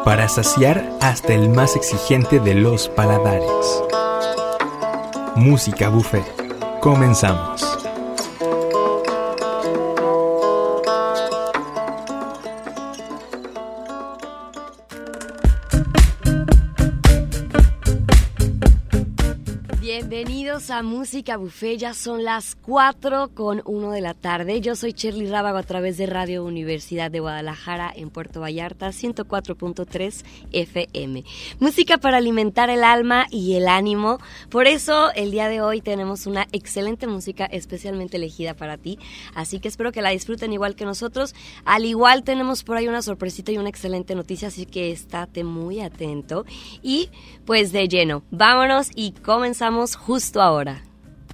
para saciar hasta el más exigente de los paladares. Música Buffet. Comenzamos. Bienvenidos a Música Buffet, ya son las 4:01 de la tarde. Yo soy Cherly Rábago a través de Radio Universidad de Guadalajara en Puerto Vallarta, 104.3 FM. Música para alimentar el alma y el ánimo. Por eso el día de hoy tenemos una excelente música especialmente elegida para ti. Así que espero que la disfruten igual que nosotros. Al igual tenemos por ahí una sorpresita y una excelente noticia, así que estate muy atento. Y pues de lleno, vámonos y comenzamos justo ahora.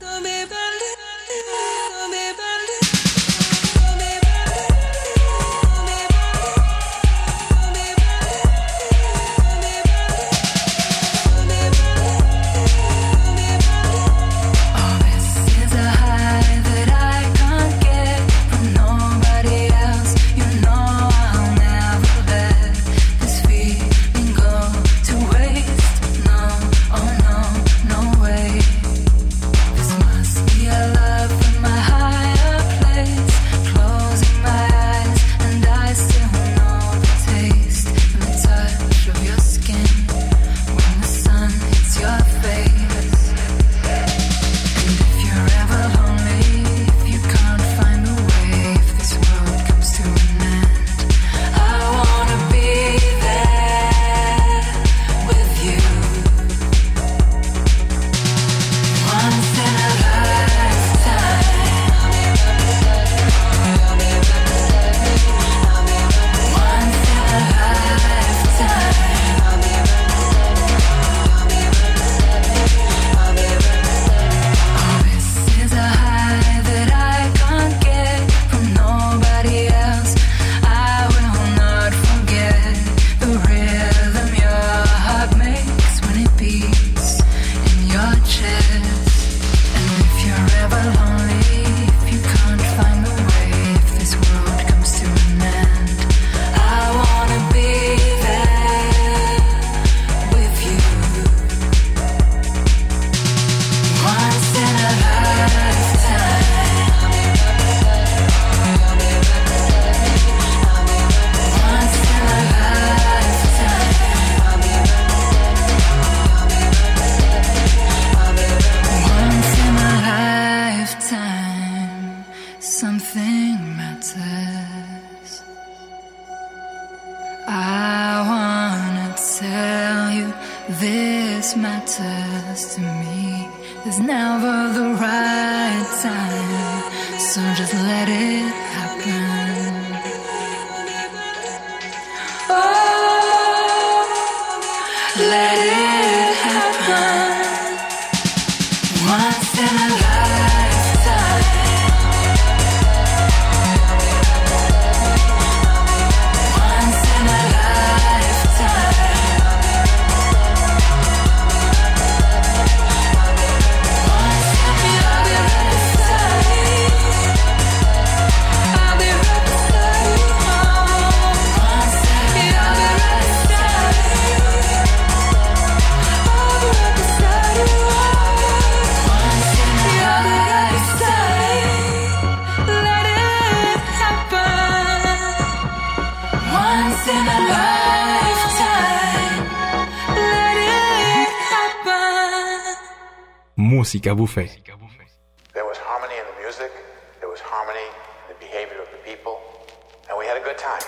Música Buffet. There was harmony in the music, there was harmony in the behavior of the people, and we had a good time.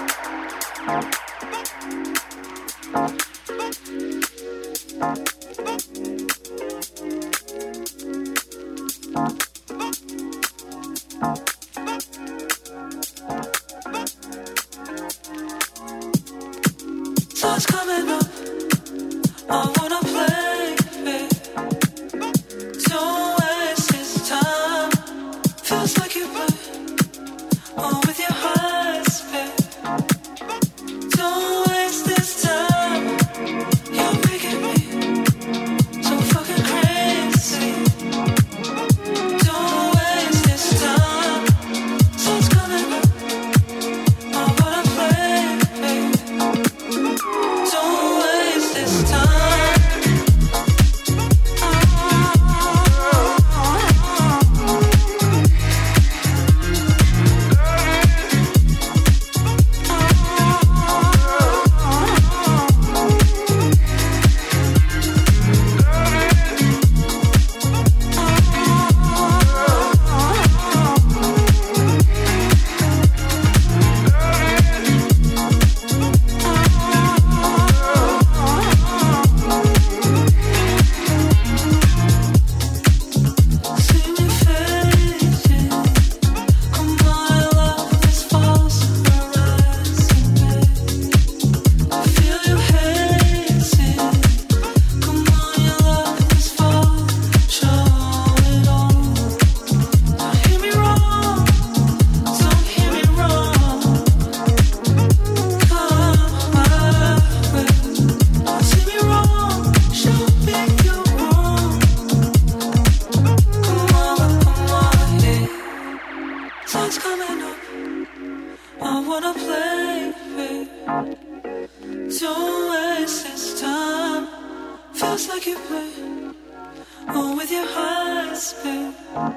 Thoughts coming up, I wanna play. Don't waste this time. I wanna play, babe. Don't waste this time. Feels like you play. Oh, with your eyes, babe.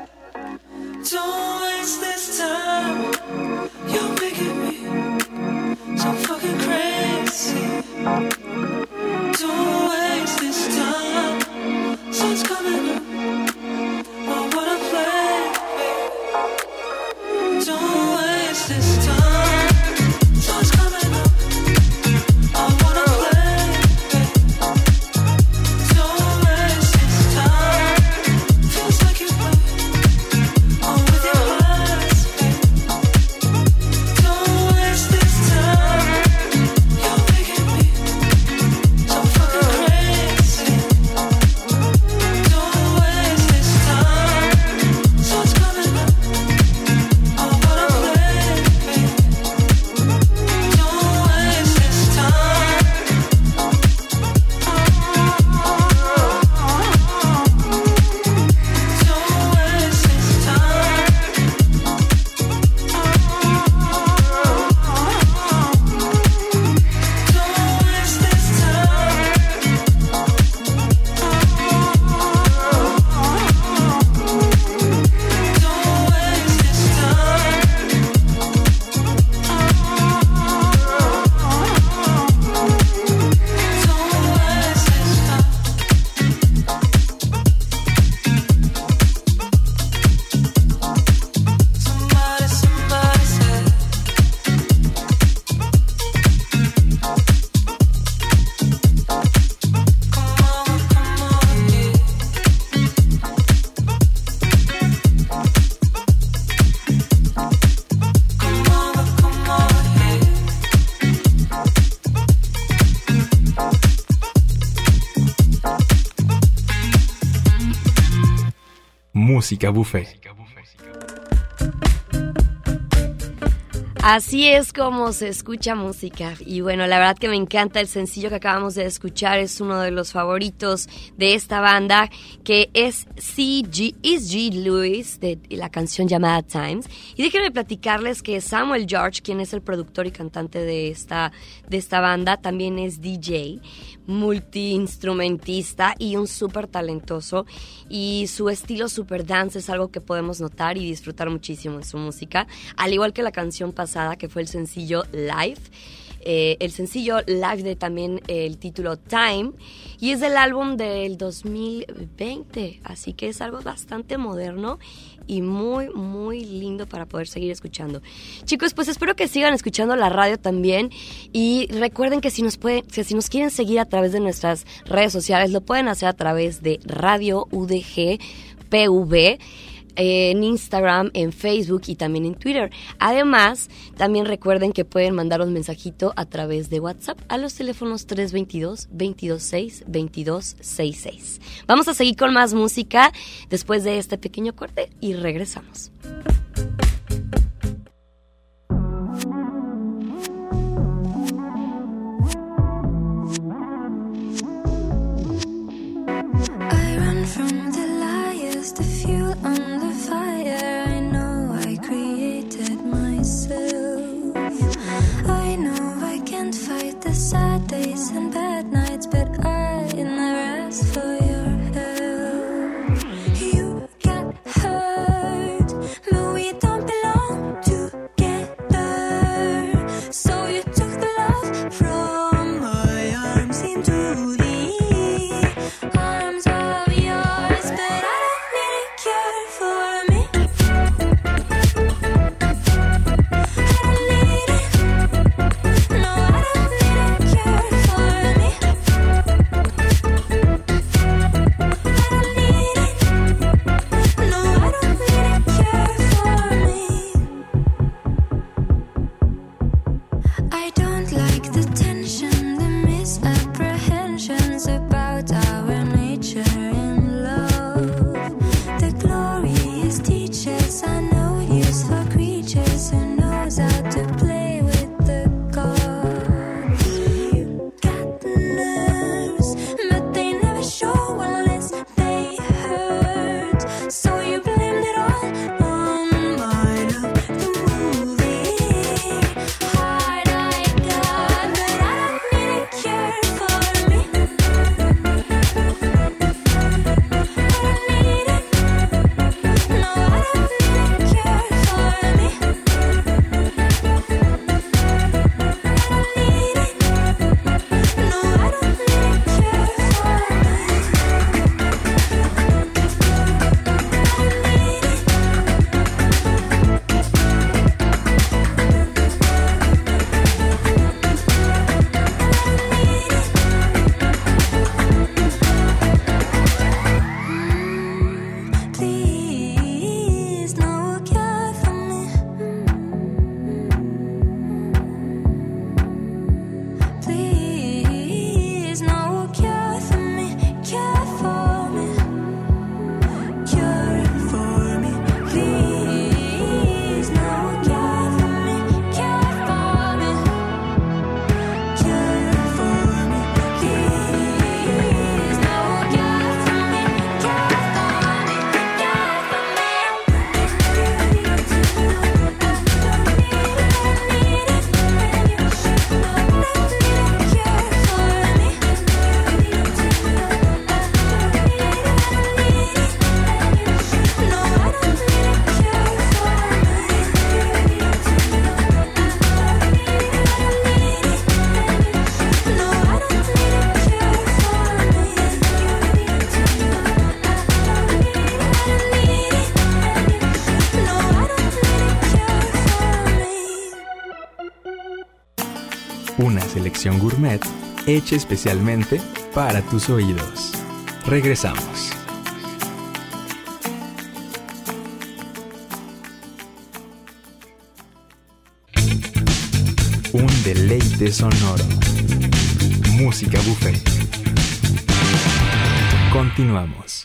Don't waste this time. You're making me so fucking crazy. Don't waste this time. Sun's coming up. I wanna play, babe. Don't waste this time. Sun's coming up. I wanna play, babe. Don't waste this time. Feels like you play. Oh, with your eyes, babe. Don't waste this time. You're making me so fucking crazy. Don't waste this time. Sun's coming up. I wanna play, babe. Don't waste this time. Don't waste this time. Don't waste this time. Don't waste this time. Don't waste this time. Somebody said. Come on, yeah. Come on, yeah. Música Buffet. Así es como se escucha música. Y bueno, la verdad que me encanta el sencillo que acabamos de escuchar. Es uno de los favoritos de esta banda, que es G. Lewis, de la canción llamada Times. Y déjenme platicarles que Samuel George, quien es el productor y cantante de esta banda, también es DJ, multiinstrumentista y un súper talentoso. Y su estilo super dance es algo que podemos notar y disfrutar muchísimo en su música, al igual que la canción pasada, que fue el sencillo Live. El sencillo Live de también el título Time, y es del álbum del 2020, así que es algo bastante moderno y muy, muy lindo para poder seguir escuchando. Chicos, pues espero que sigan escuchando la radio también, y recuerden que si nos quieren seguir a través de nuestras redes sociales, lo pueden hacer a través de Radio UDG PV, en Instagram, en Facebook y también en Twitter. Además, también recuerden que pueden mandar un mensajito a través de WhatsApp a los teléfonos 322-226-2266. Vamos a seguir con más música después de este pequeño corte y regresamos. I run from the liars, the fuel on the fire. I know I created myself. I know I can't fight the sad days and bad nights, but I never ask for your help. You got hurt, but Una selección gourmet hecha especialmente para tus oídos. Regresamos. Un deleite sonoro. Música buffet. Continuamos.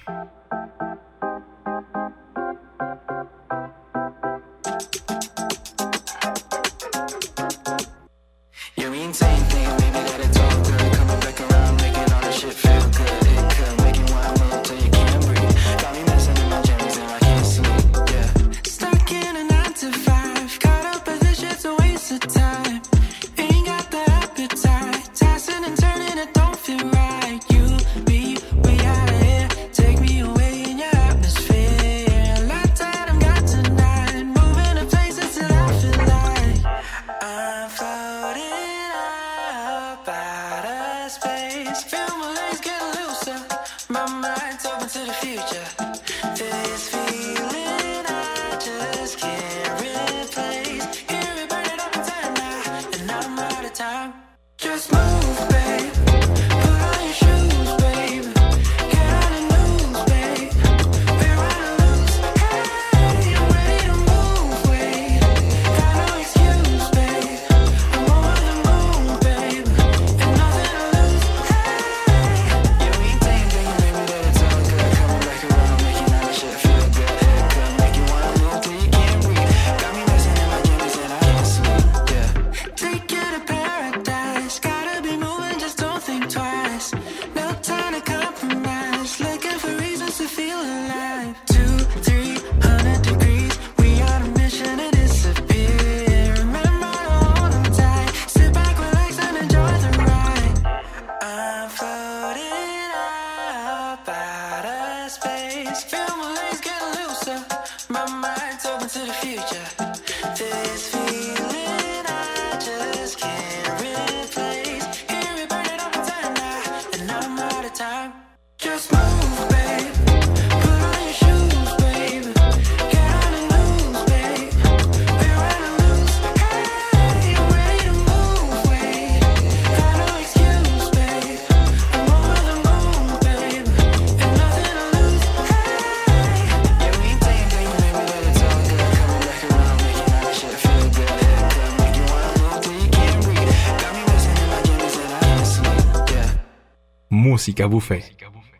Música buffet.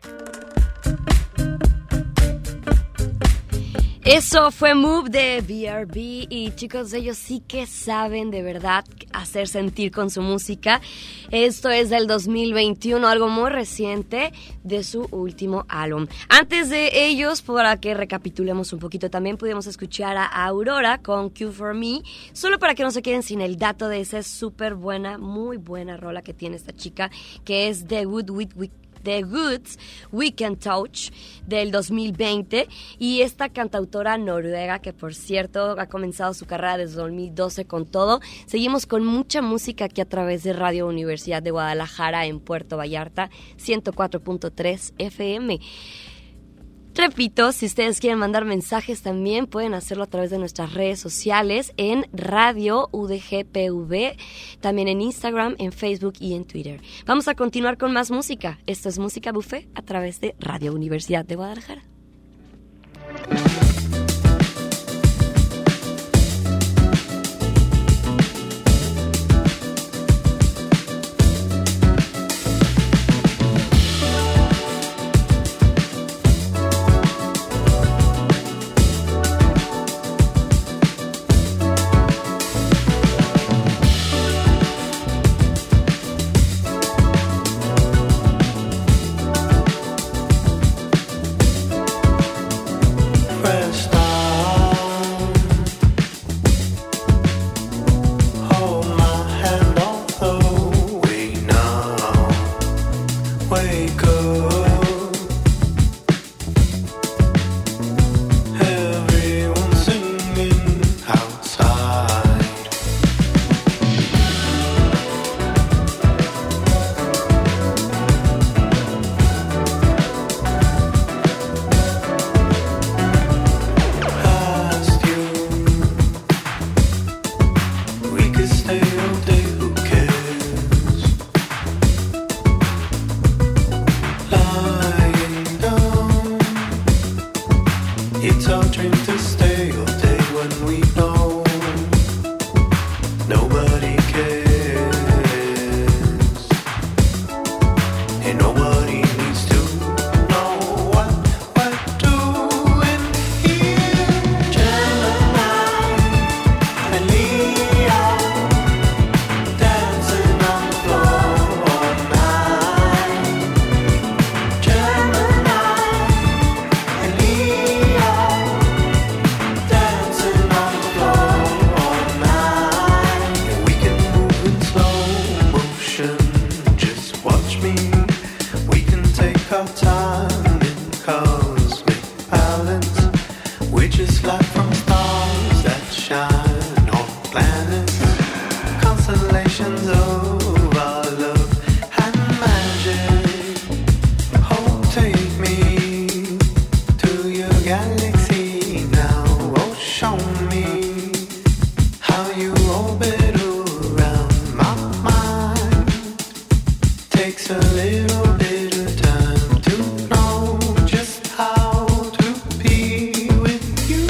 Eso fue Move de BRB y chicos, ellos sí que saben de verdad hacer sentir con su música. Esto es del 2021, algo muy reciente de su último álbum. Antes de ellos, para que recapitulemos un poquito, también pudimos escuchar a Aurora con Q for Me, solo para que no se queden sin el dato de esa súper buena, muy buena rola que tiene esta chica, que es The Goods We Can Touch del 2020, y esta cantautora noruega que por cierto ha comenzado su carrera desde 2012 con todo. Seguimos con mucha música aquí a través de Radio Universidad de Guadalajara en Puerto Vallarta 104.3 FM. Repito, si ustedes quieren mandar mensajes también pueden hacerlo a través de nuestras redes sociales en Radio UDGPV, también en Instagram, en Facebook y en Twitter. Vamos a continuar con más música. Esto es Música Buffet a través de Radio Universidad de Guadalajara. Right. visions of our love and magic. Oh, take me to your galaxy now. Oh, show me how you orbit around my mind. Takes a little bit of time to know just how to be with you.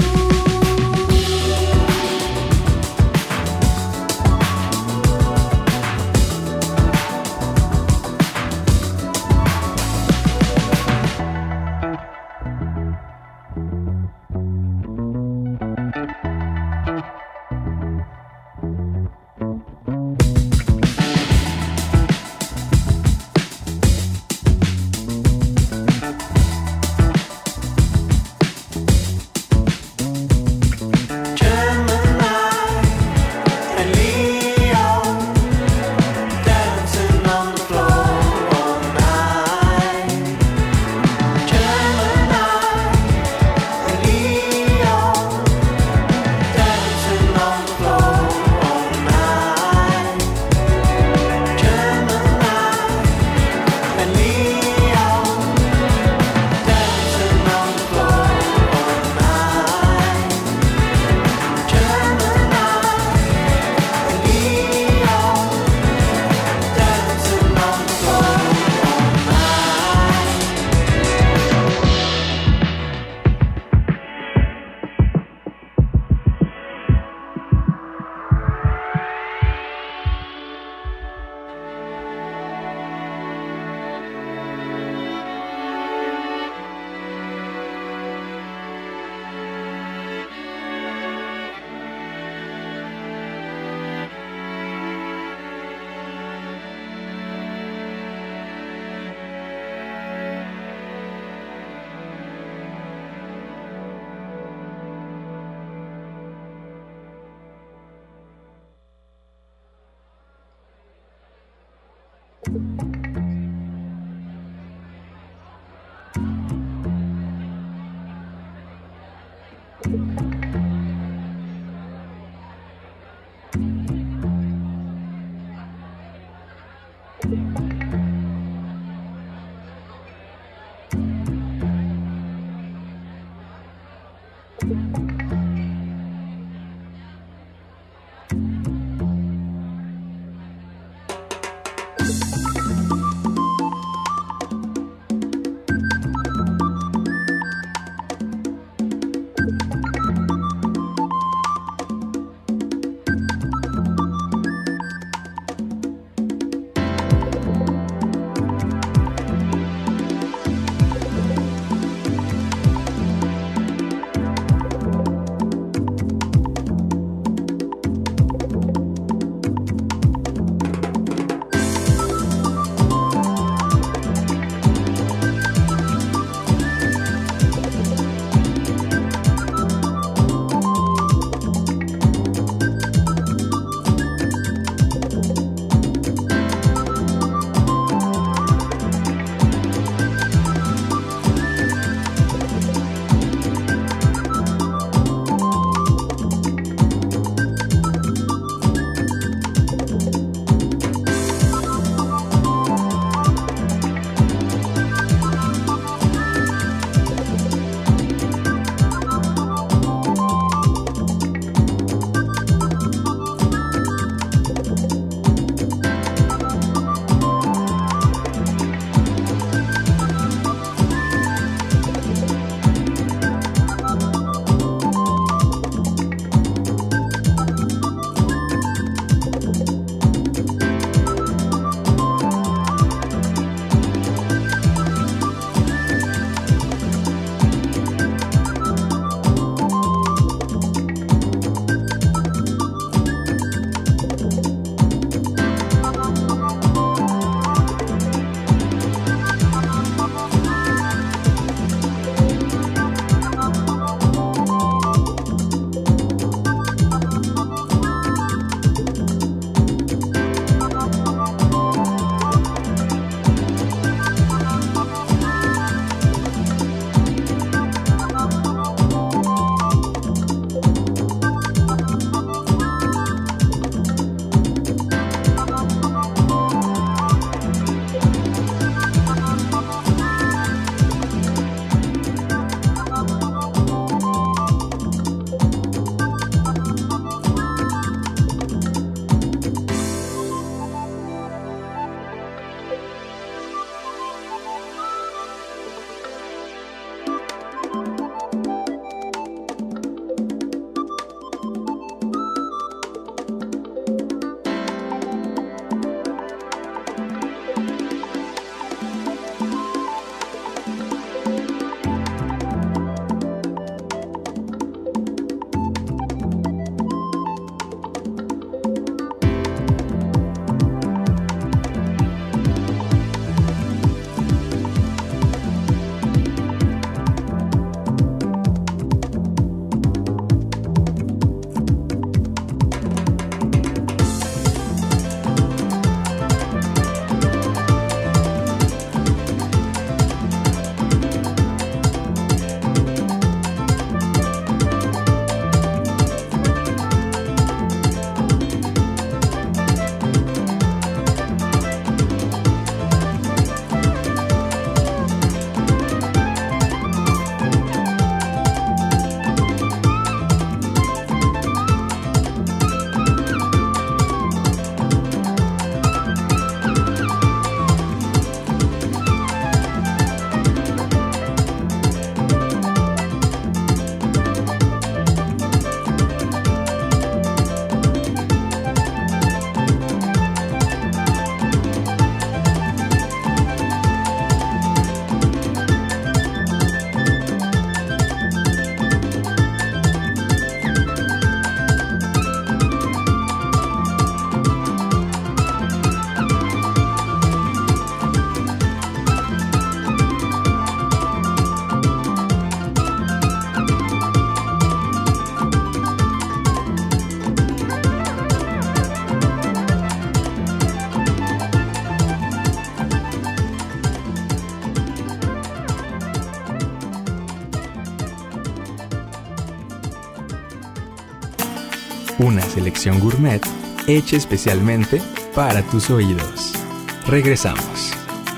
selección gourmet hecha especialmente para tus oídos. Regresamos.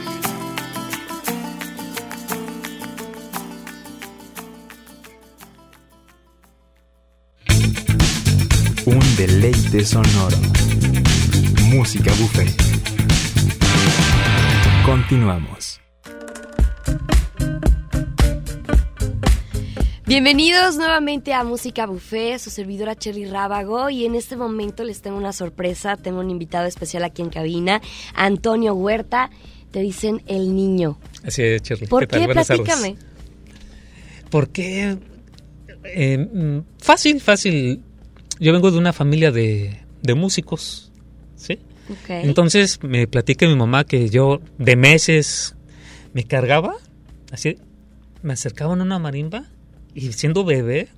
Un deleite sonoro. Música buffet. Continuamos. Bienvenidos nuevamente a Música Buffet, su servidora Cherly Rábago, y en este momento les tengo una sorpresa. Tengo un invitado especial aquí en cabina, Antonio Huerta. Te dicen el niño. Así es, Cherly. ¿Por qué? Platícame. Porque fácil. Yo vengo de una familia de músicos, ¿sí? Okay. Entonces me platica mi mamá que yo de meses me cargaba, así, me acercaban a una marimba y siendo bebé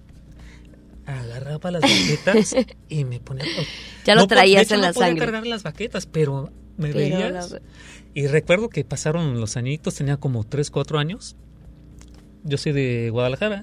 agarraba las baquetas y me ponía... Ya lo traías en la sangre. No podía sangre. cargar las baquetas, pero me veías. Y recuerdo que pasaron los añitos, tenía como 3, 4 años. Yo soy de Guadalajara.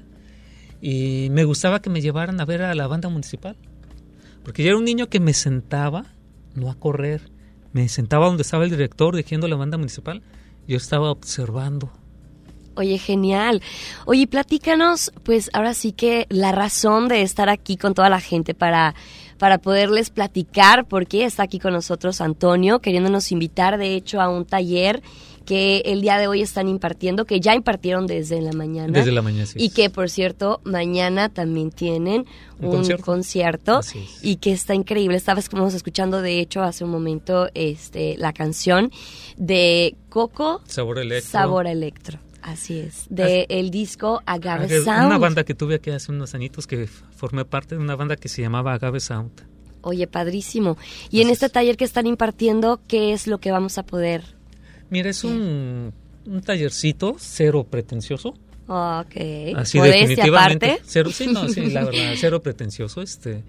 Y me gustaba que me llevaran a ver a la banda municipal. Porque yo era un niño que me sentaba, no a correr, me sentaba donde estaba el director dirigiendo la banda municipal. Yo estaba observando. Oye, genial. Oye, platícanos, pues ahora sí que la razón de estar aquí con toda la gente para poderles platicar por qué está aquí con nosotros Antonio, queriéndonos invitar de hecho a un taller que el día de hoy están impartiendo, que ya impartieron desde la mañana. Desde la mañana, sí. Y que, por cierto, mañana también tienen un concierto y que está increíble. Estábamos escuchando, de hecho, hace un momento la canción de Coco. Sabor Electro. Sabor Electro. Así es, el disco Agave Sound. Una banda que tuve aquí hace unos añitos que formé parte de una banda que se llamaba Agave Sound. Oye, padrísimo. Y en este taller que están impartiendo, ¿qué es lo que vamos a poder? Mira, es un tallercito cero pretencioso. Ok. Así ¿Por definitivamente. Aparte? Cero, sí, la verdad, cero pretencioso.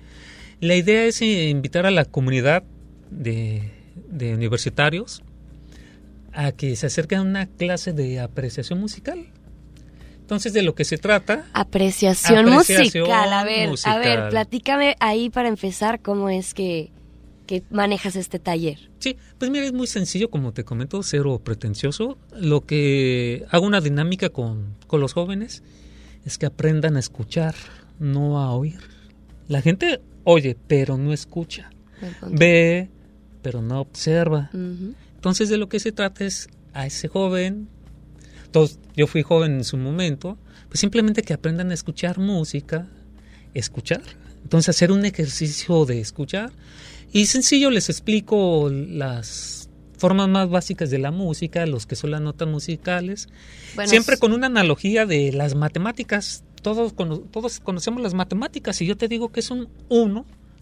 La idea es invitar a la comunidad de universitarios a que se acerquen a una clase de apreciación musical. Entonces, de lo que se trata... Apreciación musical. A ver, platícame ahí para empezar cómo es que manejas este taller. Sí, pues mira, es muy sencillo, como te comento, cero pretencioso. Lo que hago una dinámica con los jóvenes es que aprendan a escuchar, no a oír. La gente oye, pero no escucha. Ve, pero no observa. Uh-huh. Entonces, de lo que se trata es a ese joven, yo fui joven en su momento, pues simplemente que aprendan a escuchar música, escuchar. Entonces, hacer un ejercicio de escuchar. Y sencillo, les explico las formas más básicas de la música, los que son las notas musicales. Bueno, siempre con una analogía de las matemáticas. Todos conocemos las matemáticas y yo te digo que es un 1.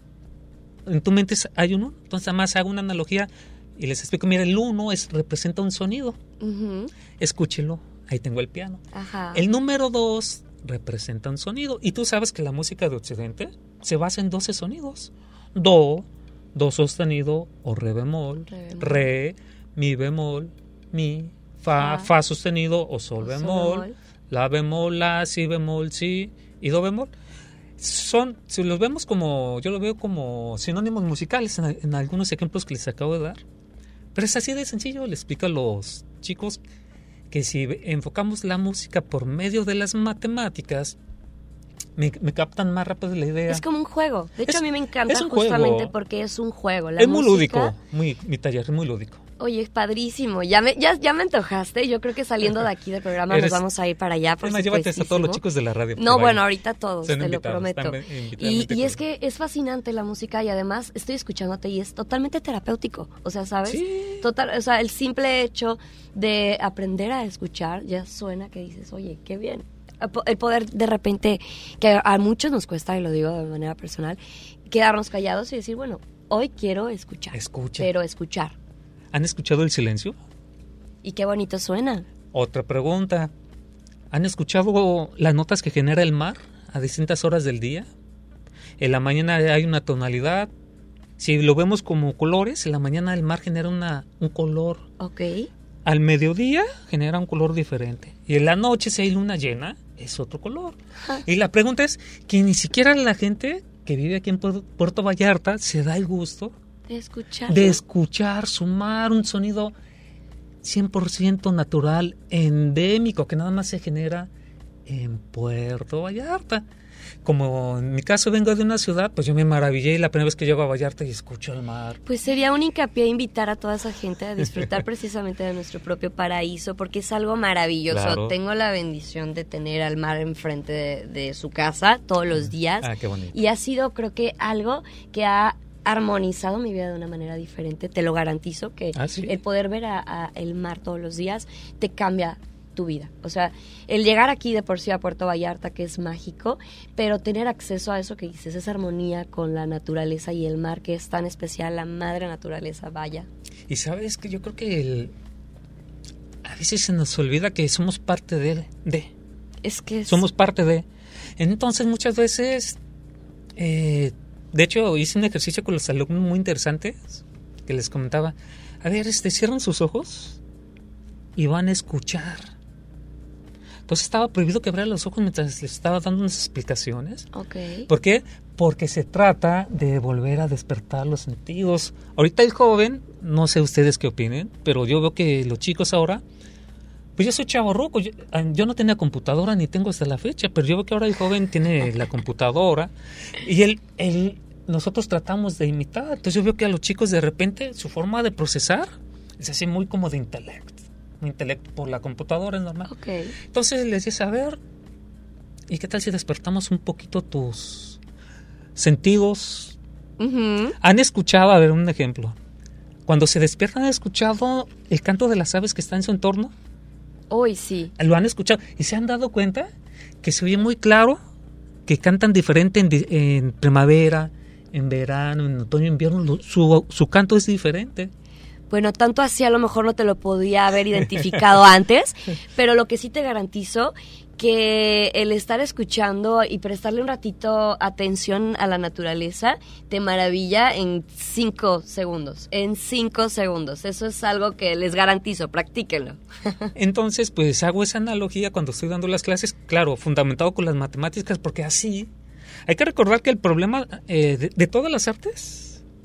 En tu mente hay un 1. Entonces, además hago una analogía y les explico, mira, el 1 representa un sonido. Uh-huh. Escúchelo, ahí tengo el piano. Ajá. El número 2 representa un sonido. Y tú sabes que la música de Occidente se basa en 12 sonidos. Do sostenido o re bemol, re, mi bemol, mi, fa sostenido o sol bemol, la bemol, la, si bemol, si y do bemol. Si los vemos como, yo lo veo como sinónimos musicales en algunos ejemplos que les acabo de dar. Pero es así de sencillo, le explico a los chicos que si enfocamos la música por medio de las matemáticas, me captan más rápido la idea. Es como un juego. De hecho, a mí me encanta justamente porque es un juego. Es muy lúdico, mi taller es muy lúdico. Oye, es padrísimo. Ya me antojaste. Yo creo que saliendo de aquí del programa nos vamos a ir para allá. Además, llévate a todos los chicos de la radio. No, bueno, ahorita todos, te lo prometo. Y es que es fascinante la música y además estoy escuchándote y es totalmente terapéutico. O sea, ¿sabes? Sí. O sea, el simple hecho de aprender a escuchar ya suena que dices, oye, qué bien. El poder de repente, que a muchos nos cuesta, y lo digo de manera personal, quedarnos callados y decir, bueno, hoy quiero escuchar. Pero escuchar. ¿Han escuchado el silencio? Y qué bonito suena. Otra pregunta. ¿Han escuchado las notas que genera el mar a distintas horas del día? En la mañana hay una tonalidad. Si lo vemos como colores, en la mañana el mar genera un color. Ok. Al mediodía genera un color diferente. Y en la noche, si hay luna llena, es otro color. Ajá. Y la pregunta es que ni siquiera la gente que vive aquí en Puerto Vallarta se da el gusto de escuchar su mar, un sonido 100% natural, endémico, que nada más se genera en Puerto Vallarta. Como en mi caso vengo de una ciudad, pues yo me maravillé la primera vez que llego a Vallarta y escucho el mar. Pues sería un hincapié invitar a toda esa gente a disfrutar precisamente de nuestro propio paraíso, porque es algo maravilloso. Claro. Tengo la bendición de tener al mar enfrente de su casa todos los días. Qué bonito. Y ha sido, creo que, algo que ha armonizado mi vida de una manera diferente. Te lo garantizo, que ¿Sí? el poder ver a el mar todos los días te cambia tu vida. O sea, el llegar aquí de por sí a Puerto Vallarta, que es mágico, pero tener acceso a eso que dices, esa armonía con la naturaleza y el mar, que es tan especial, la madre naturaleza, vaya. Y sabes que yo creo que a veces se nos olvida que somos parte de. Es que somos parte de. Entonces muchas veces, de hecho hice un ejercicio con los alumnos muy interesante, que les comentaba, a ver, cierran sus ojos y van a escuchar. Entonces estaba prohibido que abrieran los ojos mientras les estaba dando unas explicaciones. Okay. ¿Por qué? Porque se trata de volver a despertar los sentidos. Ahorita el joven, no sé ustedes qué opinen, pero yo veo que los chicos ahora, pues yo soy chavorruco, yo no tenía computadora ni tengo hasta la fecha, pero yo veo que ahora el joven tiene la computadora y nosotros tratamos de imitar. Entonces yo veo que a los chicos de repente su forma de procesar es así muy como de intelecto por la computadora, es normal. Okay. Entonces les dices, a ver, ¿y qué tal si despertamos un poquito tus sentidos? Uh-huh. ¿Han escuchado, a ver, un ejemplo? Cuando se despiertan, ¿han escuchado el canto de las aves que están en su entorno? Hoy sí. Lo han escuchado y se han dado cuenta que se oye muy claro, que cantan diferente en primavera, en verano, en otoño, invierno, su canto es diferente. Bueno, tanto así a lo mejor no te lo podía haber identificado antes, pero lo que sí te garantizo, que el estar escuchando y prestarle un ratito atención a la naturaleza te maravilla en 5 segundos. En 5 segundos. Eso es algo que les garantizo, practíquenlo. Entonces, pues hago esa analogía cuando estoy dando las clases, claro, fundamentado con las matemáticas, porque así hay que recordar que el problema de todas las artes,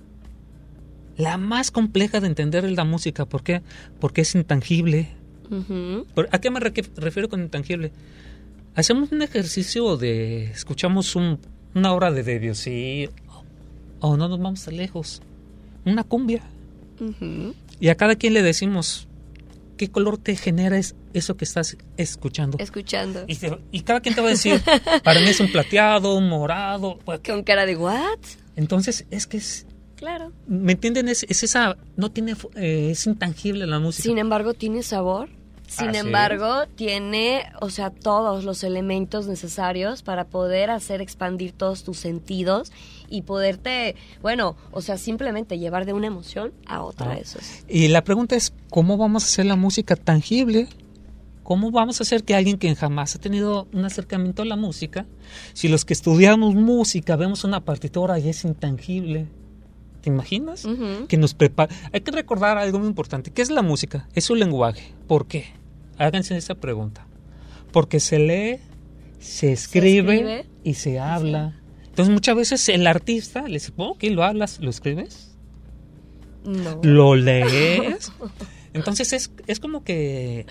la más compleja de entender es la música. ¿Por qué? Porque es intangible. Uh-huh. ¿A qué me refiero con intangible? Hacemos un ejercicio escuchamos una obra de Debussy, o no nos vamos tan lejos, una cumbia. Uh-huh. Y a cada quien le decimos, ¿qué color te genera eso que estás escuchando? Y cada quien te va a decir, para mí es un plateado, un morado. Con cara de ¿what? Entonces, es que es... Claro. ¿Me entienden? Es esa, no tiene, es intangible la música. Sin embargo, tiene sabor. Sin embargo, tiene, o sea, todos los elementos necesarios para poder hacer expandir todos tus sentidos y poderte, bueno, o sea, simplemente llevar de una emoción a otra. Eso es. Y la pregunta es, ¿cómo vamos a hacer la música tangible? ¿Cómo vamos a hacer que alguien que jamás ha tenido un acercamiento a la música, si los que estudiamos música vemos una partitura y es intangible? ¿Te imaginas? Uh-huh. Que nos prepara. Hay que recordar algo muy importante. ¿Qué es la música? Es un lenguaje. ¿Por qué? Háganse esa pregunta. Porque se lee, se escribe y se habla. Entonces muchas veces el artista le dice, ¿qué lo hablas? ¿Lo escribes? No. ¿Lo lees? Entonces es como que...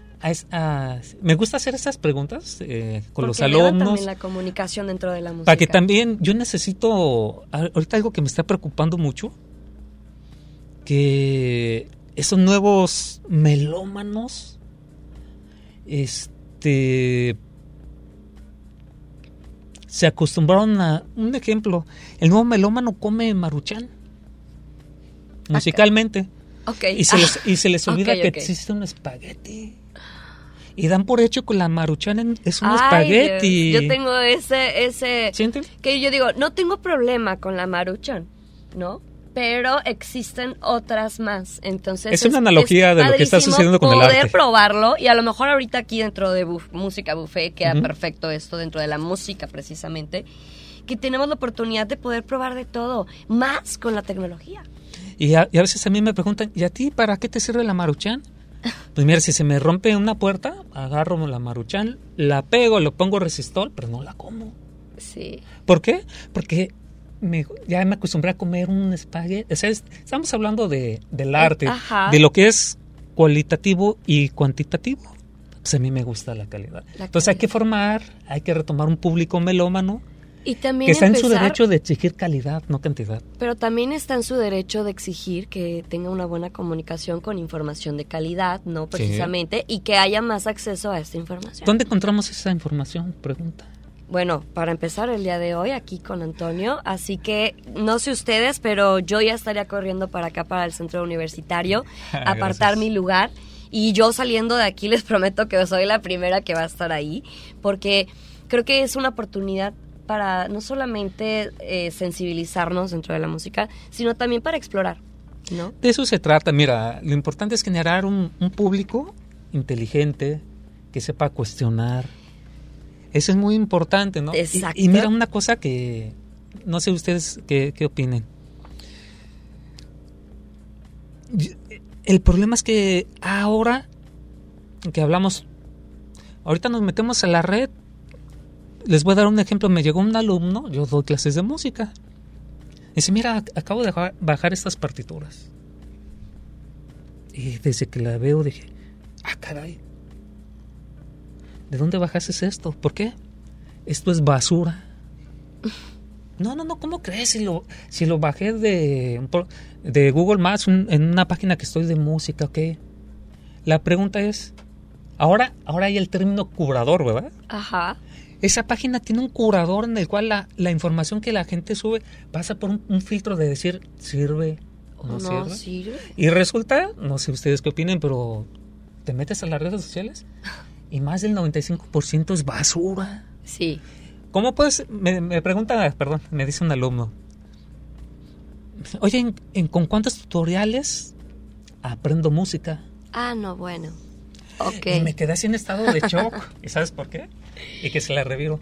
me gusta hacer estas preguntas con los alumnos. También la comunicación dentro de la música. Para que también yo necesito, ahorita algo que me está preocupando mucho, que esos nuevos melómanos, se acostumbraron a, un ejemplo, el nuevo melómano come Maruchan, musicalmente. Okay. Y se les olvida que existe un espagueti. Y dan por hecho que la Maruchan es un espagueti. Dios. Yo tengo ese ¿Sienten? Que yo digo, no tengo problema con la Maruchan, ¿no? Pero existen otras más. Entonces es una analogía de lo que está sucediendo con el arte. Poder probarlo, y a lo mejor ahorita aquí dentro de música buffet queda perfecto esto, dentro de la música precisamente, que tenemos la oportunidad de poder probar de todo, más con la tecnología. Y a veces a mí me preguntan, ¿y a ti para qué te sirve la Maruchan? Pues mira, si se me rompe una puerta, agarro la Maruchan, la pego, le pongo resistor, pero no la como. Sí. ¿Por qué? Porque ya me acostumbré a comer un espagueti. O sea, estamos hablando del arte, Ajá. de lo que es cualitativo y cuantitativo. Pues a mí me gusta la calidad. Entonces hay que retomar un público melómano Y también que está en su empezar- derecho de exigir calidad, no cantidad. Pero también está en su derecho de exigir que tenga una buena comunicación con información de calidad, ¿no? Precisamente, y que haya más acceso a esta información. ¿Dónde encontramos esa información? Pregunta. Bueno, para empezar el día de hoy aquí con Antonio, así que no sé ustedes, pero yo ya estaría corriendo para acá, para el centro universitario, apartar Gracias. mi lugar. Y yo saliendo de aquí les prometo que soy la primera que va a estar ahí, porque creo que es una oportunidad para no solamente sensibilizarnos dentro de la música, sino también para explorar, ¿no? De eso se trata. Mira, lo importante es generar un público inteligente, que sepa cuestionar. Eso es muy importante, ¿no? Exacto. Y mira, una cosa que no sé ustedes qué opinen. El problema es que ahora que hablamos, ahorita nos metemos a la red. Les voy a dar un ejemplo. Me llegó un alumno, yo doy clases de música. Dice, mira, acabo de bajar estas partituras. Y desde que la veo dije, caray, ¿de dónde bajaste esto? ¿Por qué? Esto es basura. No, ¿cómo crees? Si lo bajé de Google Maps en una página que estoy de música, ¿ok? La pregunta es, ahora hay el término curador, ¿verdad? Ajá. Esa página tiene un curador en el cual la información que la gente sube pasa por un filtro de decir, ¿sirve o no sirve? sirve. Y resulta, no sé ustedes qué opinen, pero te metes a las redes sociales y más del 95% es basura. Sí. ¿Cómo puedes? Me pregunta, perdón, me dice un alumno. Oye, ¿con cuántos tutoriales aprendo música? Ah, no, bueno. Ok. Y me quedé así en estado de shock. ¿Y sabes por qué? Y que se la reviro.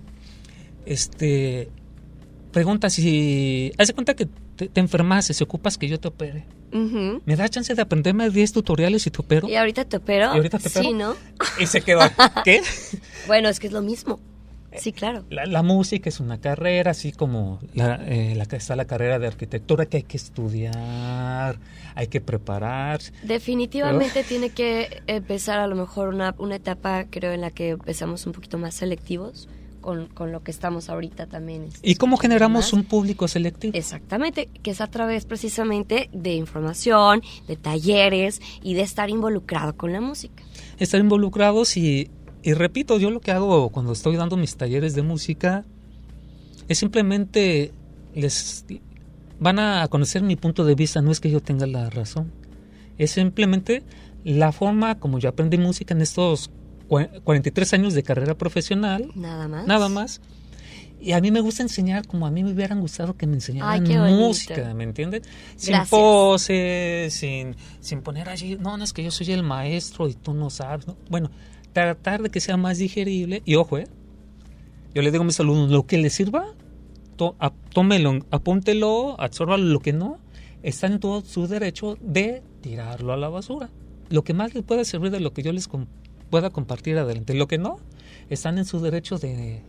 Pregunta si... Haz de cuenta que te enfermas y si ocupas que yo te opere. Ujú. ¿Me da chance de aprenderme 10 tutoriales y te opero? ¿Y ahorita te opero? ¿Y ahorita te opero? Sí, ¿no? Y se quedó. ¿Qué? Bueno, es que es lo mismo. Sí, claro. La música es una carrera, así como está la carrera de arquitectura, que hay que estudiar, hay que prepararse. Definitivamente tiene que empezar a lo mejor una etapa, creo, en la que empezamos un poquito más selectivos con lo que estamos ahorita también. ¿Y cómo generamos más. un público selectivo? Exactamente, que es a través precisamente de información, de talleres y de estar involucrado con la música. Estar involucrados y repito, yo lo que hago cuando estoy dando mis talleres de música es simplemente les van a conocer mi punto de vista, no es que yo tenga la razón, es simplemente la forma como yo aprendí música en estos 43 años de carrera profesional, nada más. Y a mí me gusta enseñar como a mí me hubieran gustado que me enseñaran Ay, qué bonito. música, ¿me entienden? Sin Gracias. poses, sin poner allí, no, es que yo soy el maestro y tú no sabes, ¿no? Bueno, tratar de que sea más digerible. Y ojo, yo le digo a mis alumnos, lo que les sirva, tómelo, apúntelo, absórbalo. Lo que no, está en todo su derecho de tirarlo a la basura. Lo que más les pueda servir de lo que yo les pueda compartir adelante. Lo que no, están en su derecho de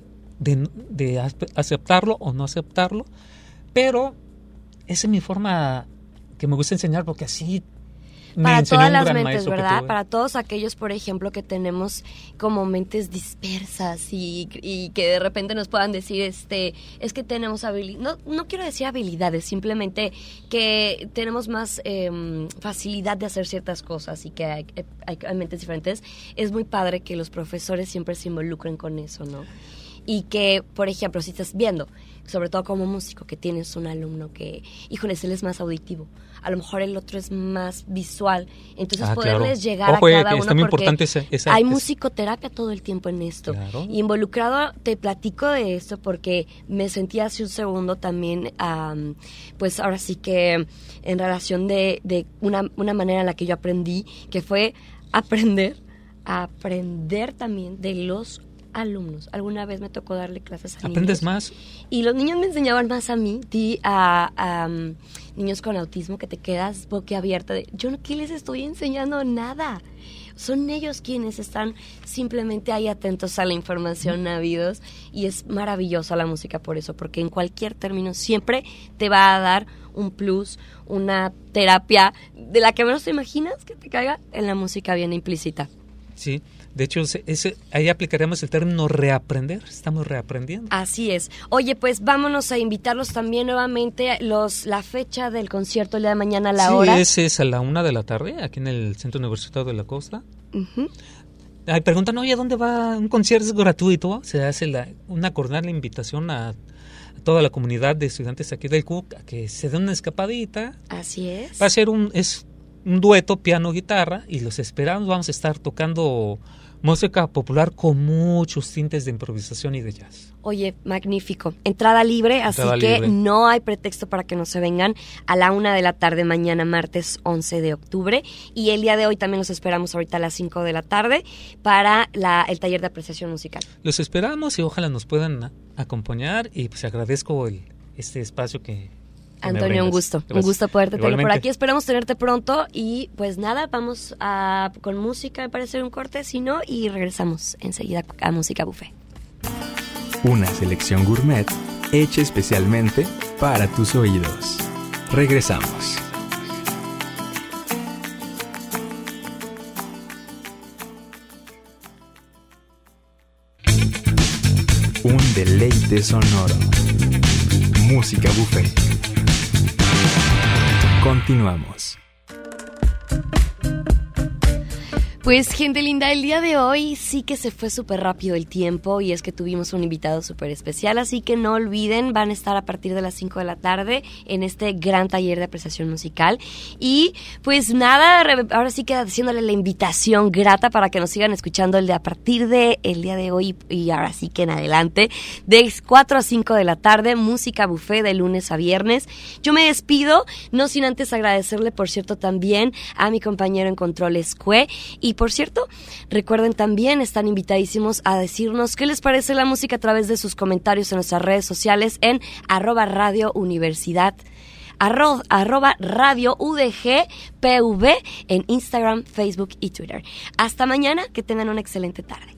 aceptarlo o no aceptarlo. Pero esa es mi forma que me gusta enseñar, porque así Para todas las gran mentes, maestro que ¿verdad? tuve. Para todos aquellos, por ejemplo, que tenemos como mentes dispersas y que de repente nos puedan decir, es que tenemos no quiero decir habilidades, simplemente que tenemos más facilidad de hacer ciertas cosas y que hay mentes diferentes. Es muy padre que los profesores siempre se involucren con eso, ¿no? Y que, por ejemplo, si estás viendo, sobre todo como músico, que tienes un alumno que, híjoles, él es más auditivo, a lo mejor el otro es más visual, entonces poderles llegar Ojo, a cada está uno, muy porque importante hay musicoterapia todo el tiempo en esto. Claro. Y involucrado, te platico de esto porque me sentí hace un segundo también, pues ahora sí que en relación de una manera en la que yo aprendí, que fue aprender también de los alumnos. Alguna vez me tocó darle clases a ¿Aprendes niños. más? Y los niños me enseñaban más a mí, niños con autismo que te quedas boquiabierta de, yo no, ¿qué les estoy enseñando? Nada. Son ellos quienes están simplemente ahí atentos a la información, navidos, y es maravillosa la música por eso, porque en cualquier término siempre te va a dar un plus, una terapia de la que menos te imaginas que te caiga, en la música viene implícita. Sí, de hecho, ahí aplicaremos el término reaprender, estamos reaprendiendo. Así es. Oye, pues vámonos a invitarlos también nuevamente la fecha del concierto el día de mañana, la hora. Sí, ese es a la 1:00 p.m, aquí en el Centro Universitario de la Costa. Uh-huh. Ay, preguntan, oye, ¿dónde va? Un concierto es gratuito. Se hace una cordial invitación a toda la comunidad de estudiantes aquí del CUC a que se den una escapadita. Así es. Va a ser un dueto piano-guitarra y los esperamos. Vamos a estar tocando música popular con muchos tintes de improvisación y de jazz. Oye, magnífico. Entrada libre, así que no hay pretexto para que no se vengan a la 1:00 p.m. mañana, martes 11 de octubre. Y el día de hoy también los esperamos ahorita a las 5:00 p.m. para el taller de apreciación musical. Los esperamos y ojalá nos puedan acompañar y pues agradezco este espacio que Antonio, un gusto poderte tener por aquí. Esperamos tenerte pronto y pues nada, vamos con música, me parece un corte, si no, y regresamos enseguida a Música Buffet. Una selección gourmet hecha especialmente para tus oídos. Regresamos. Un deleite sonoro. Música Buffet. Continuamos. Pues gente linda, el día de hoy sí que se fue súper rápido el tiempo y es que tuvimos un invitado súper especial, así que no olviden, van a estar a partir de las 5:00 p.m. en este gran taller de apreciación musical. Y pues nada, ahora sí queda haciéndole la invitación grata para que nos sigan escuchando a partir del día de hoy y ahora sí que en adelante, de 4 a 5 de la tarde, Música Buffet de lunes a viernes. Yo me despido, no sin antes agradecerle, por cierto, también a mi compañero en controles, Cue. Y por cierto, recuerden también, están invitadísimos a decirnos qué les parece la música a través de sus comentarios en nuestras redes sociales en @radiouniversidad, @radioudgpv en Instagram, Facebook y Twitter. Hasta mañana, que tengan una excelente tarde.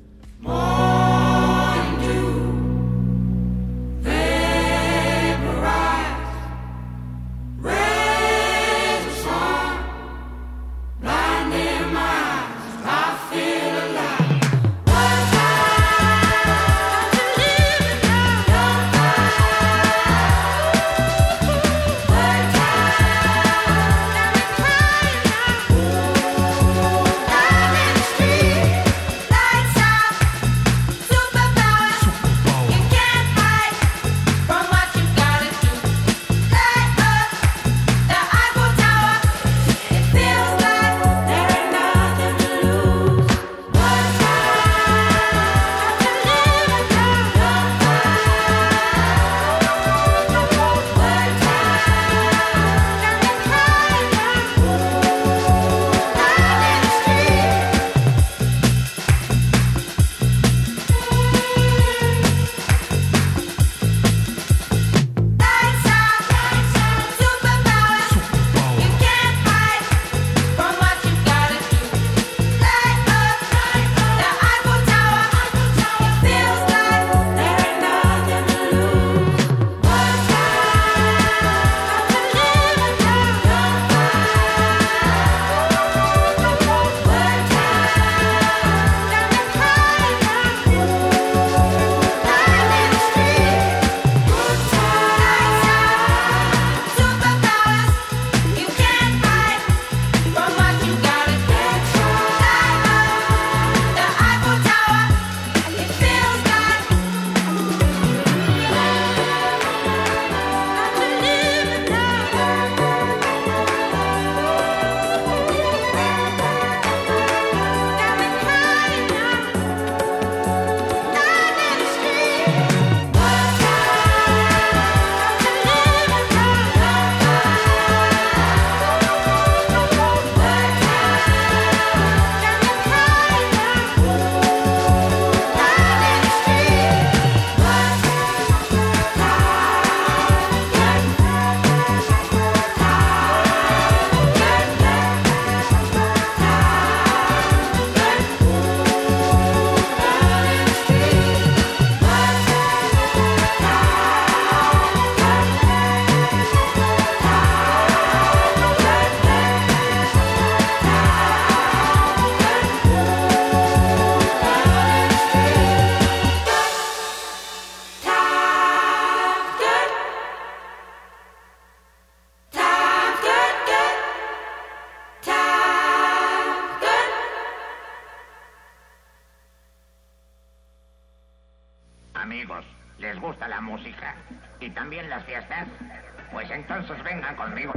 amigos les gusta la música y también las fiestas, pues entonces vengan conmigo.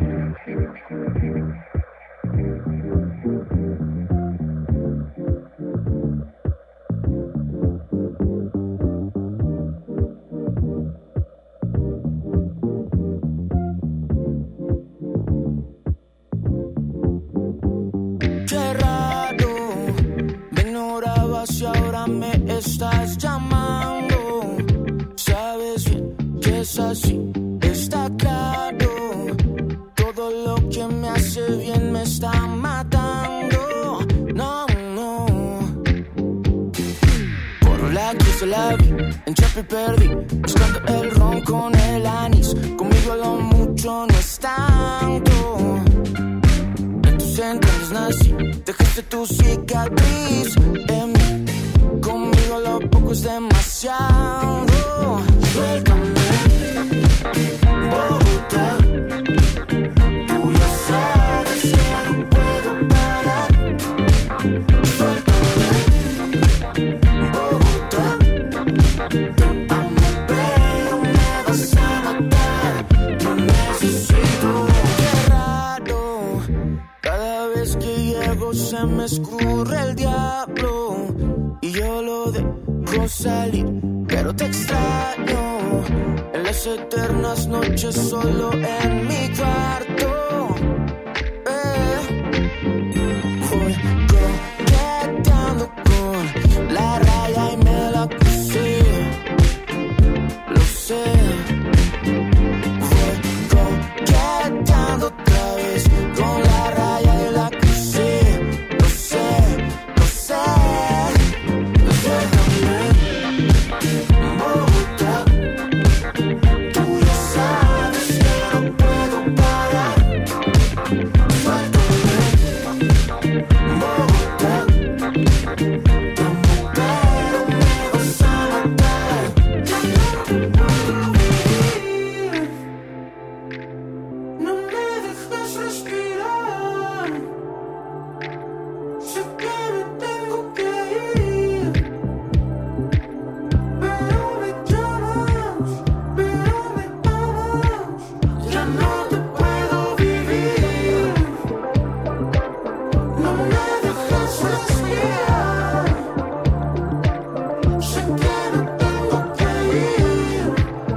Qué raro, me ignorabas y ahora me estás llamando. Sabes bien que es así, está claro. Todo lo que me hace bien me está matando. No, no. Por la cruz de la vi, en Chapi perdí, buscando el ron con el anís. Conmigo lo mucho no es tanto. Entonces nací, dejaste tu cicatriz en mí. Conmigo lo poco es demasiado. Suéltame, Bogotá. Tú ya sabes que no puedo parar. Suéltame, Bogotá. Te amo, pero me vas a matar. Yo necesito. Qué raro. Cada vez que llego se me escurre el diablo y yo lo dejo salir, pero te extraño en las eternas noches solo en mi cuarto. Voy coqueteando con la raya y me la puse, lo sé. Voy coqueteando otra vez con la raya y la crucé, lo sé, lo sé. Suéltame, Bogotá. Tú ya sabes que no puedo parar. Suéltame, Bogotá. Te amo, pero me vas a matar. Ya no puedo vivir. No me dejas respirar. Sé que me tengo que ir, pero me llamas, pero me amas. Ya no te puedo vivir. No me dejas respirar. Sé que me tengo que ir,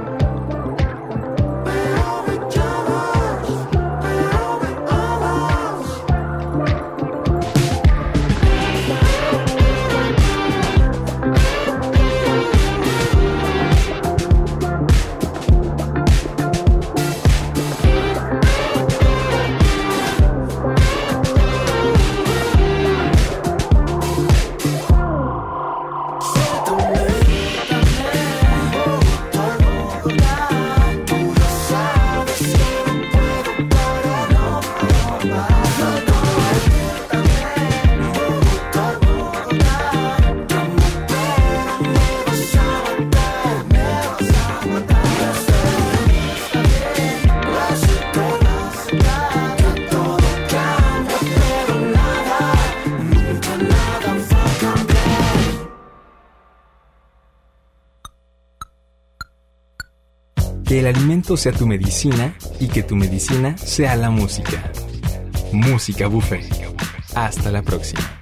pero me llamas, pero me amas. Que el alimento sea tu medicina y que tu medicina sea la música. Música Buffet. Hasta la próxima.